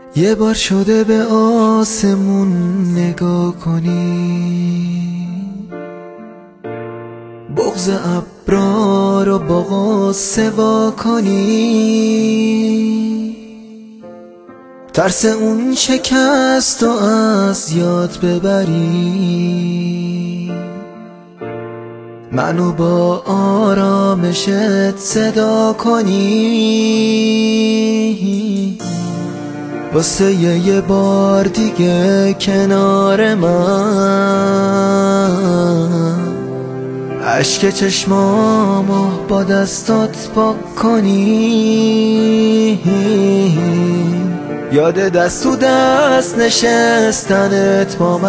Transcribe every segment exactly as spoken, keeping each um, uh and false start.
یه بار شده به آسمون نگاه کنی، بغض ابرا رو با غصه وا کنی، ترس اون شکست و از یاد ببری، منو با آرامشت صدا کنی، واسه یه بار دیگه کنار من اشک چشمامو با دستات پاک کنی، یاد دست تو دست نشستنت با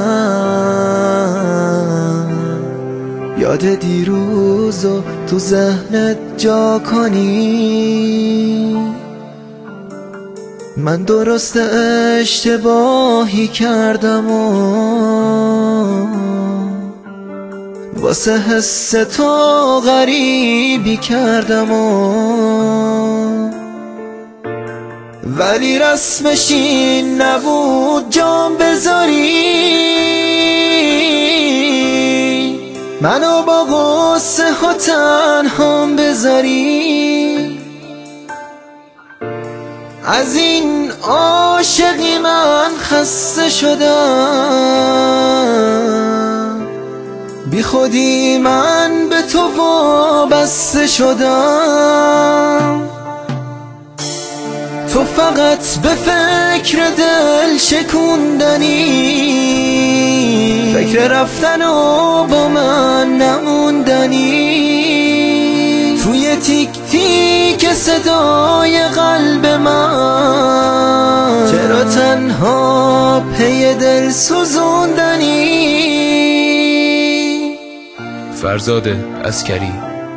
من، یاد دیروزو تو ذهنت جا کنی. من درست اشتباهی کردم و واسه حس تو غریبی کردم و ولی رسمش این نبود جام بذاری، منو با غصه ها تنهام بذاری. از این عاشقی من خسته شدم، بی خودی من به تو وابسته شدم، تو فقط به فکر دل شکوندنی، فکر رفتن و با من نموندنی، توی تیک تیک صدای قلب من چرا تنها پی دل سوزوندنی. فرزاد عسکری.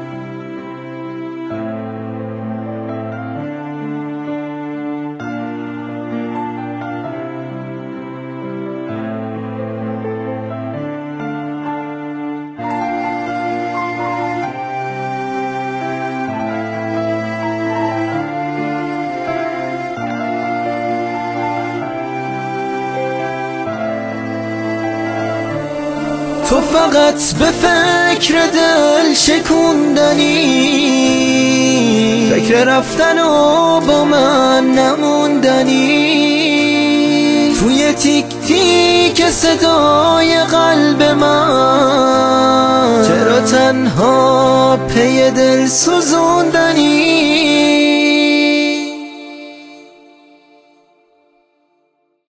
تو فقط به فکر دل شکوندنی، فکر رفتن و با من نموندنی، توی تیک تیک صدای قلب من چرا تنها پی دل سوزوندنی.